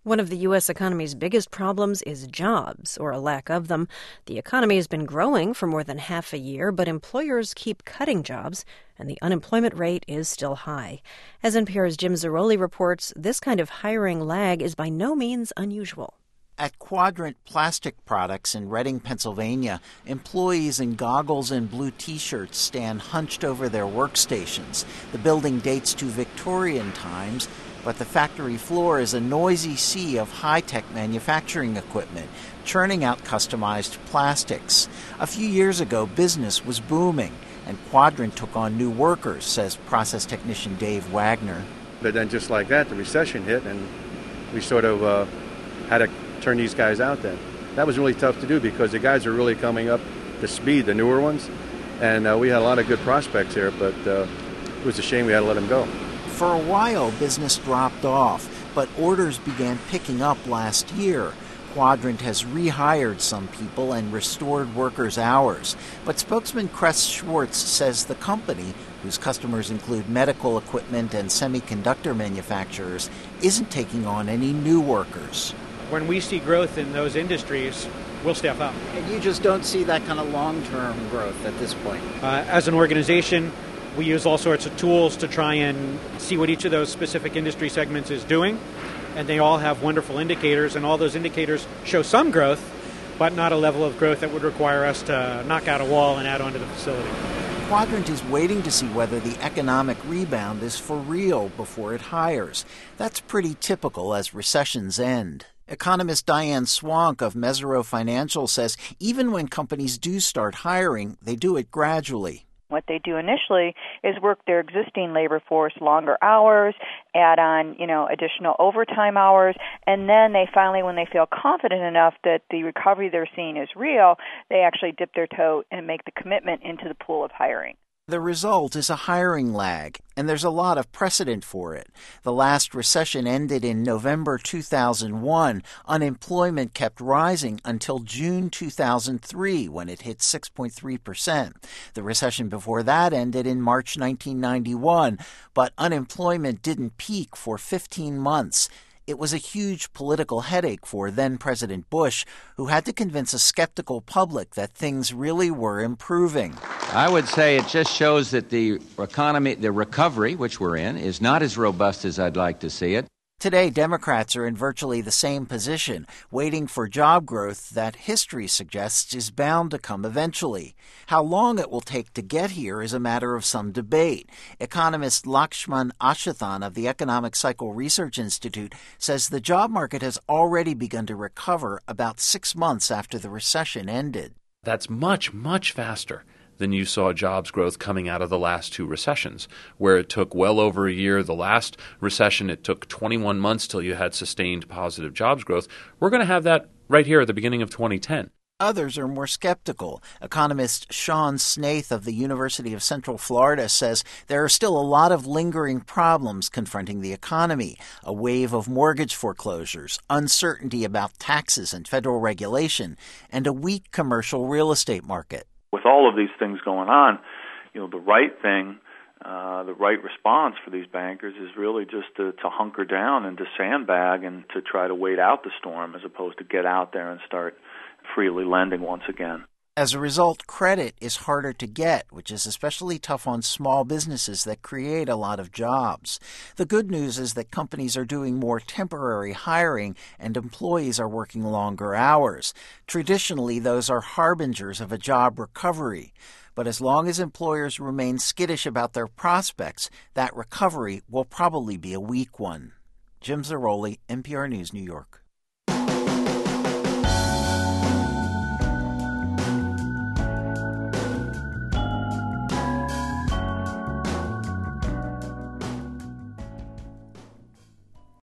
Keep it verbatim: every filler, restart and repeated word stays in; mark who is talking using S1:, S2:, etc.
S1: One of the U S economy's biggest problems is jobs, or a lack of them. The economy has been growing for more than half a year, but employers keep cutting jobs, and the unemployment rate is still high. As N P R's Jim Zarroli reports, this kind of hiring lag is by no means unusual.
S2: At Quadrant Plastic Products in Reading, Pennsylvania, employees in goggles and blue T-shirts stand hunched over their workstations. The building dates to Victorian times, but the factory floor is a noisy sea of high-tech manufacturing equipment, churning out customized plastics. A few years ago, business was booming, and Quadrant took on new workers, says process technician Dave Wagner.
S3: But then just like that, the recession hit, and we sort of uh, had to turn these guys out then. That was really tough to do because the guys are really coming up to speed, the newer ones, and uh, we had a lot of good prospects here, but uh, it was a shame we had to let them go.
S2: For a while, business dropped off, but orders began picking up last year. Quadrant has rehired some people and restored workers' hours. But spokesman Chris Schwartz says the company, whose customers include medical equipment and semiconductor manufacturers, isn't taking on any new workers.
S4: When we see growth in those industries, we'll step up.
S2: And you just don't see that kind of long-term growth at this point?
S4: Uh, as an organization, we use all sorts of tools to try and see what each of those specific industry segments is doing. And they all have wonderful indicators, and all those indicators show some growth, but not a level of growth that would require us to knock out a wall and add on to the facility.
S2: Quadrant is waiting to see whether the economic rebound is for real before it hires. That's pretty typical as recessions end. Economist Diane Swank of Mesirow Financial says even when companies do start hiring, they do it gradually.
S5: What they do initially is work their existing labor force longer hours, add on, you know, additional overtime hours, and then they finally, when they feel confident enough that the recovery they're seeing is real, they actually dip their toe and make the commitment into the pool of hiring.
S2: The result is a hiring lag, and there's a lot of precedent for it. The last recession ended in November two thousand one. Unemployment kept rising until June two thousand three, when it hit six point three percent. The recession before that ended in March nineteen ninety-one, but unemployment didn't peak for fifteen months. It was a huge political headache for then-President Bush, who had to convince a skeptical public that things really were improving.
S6: I would say it just shows that the economy, the recovery, which we're in, is not as robust as I'd like to see it.
S2: Today, Democrats are in virtually the same position, waiting for job growth that history suggests is bound to come eventually. How long it will take to get here is a matter of some debate. Economist Lakshman Ashithan of the Economic Cycle Research Institute says the job market has already begun to recover about six months after the recession ended.
S7: That's much, much faster than you saw jobs growth coming out of the last two recessions, where it took well over a year. The last recession, it took twenty-one months till you had sustained positive jobs growth. We're going to have that right here at the beginning of twenty ten.
S2: Others are more skeptical. Economist Sean Snaith of the University of Central Florida says there are still a lot of lingering problems confronting the economy. A wave of mortgage foreclosures, uncertainty about taxes and federal regulation, and a weak commercial real estate market.
S8: With all of these things going on, you know, the right thing, uh, the right response for these bankers is really just to, to hunker down and to sandbag and to try to wait out the storm as opposed to get out there and start freely lending once again.
S2: As a result, credit is harder to get, which is especially tough on small businesses that create a lot of jobs. The good news is that companies are doing more temporary hiring and employees are working longer hours. Traditionally, those are harbingers of a job recovery. But as long as employers remain skittish about their prospects, that recovery will probably be a weak one. Jim Zarroli, N P R News, New York.